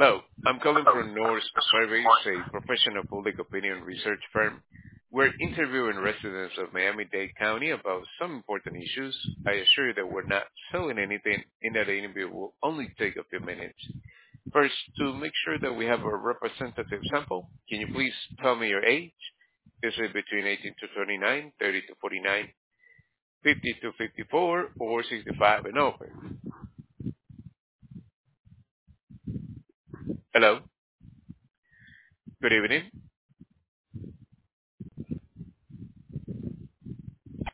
Hello, I'm calling from North Surveys, a professional public opinion research firm. We're interviewing residents of Miami-Dade County about some important issues. I assure you that we're not selling anything, and that the interview will only take a few minutes. First, to make sure that we have a representative sample, can you please tell me your age? Is it between 18 to 39, 30 to 49, 50 to 54, or 65 and over? Hello, good evening.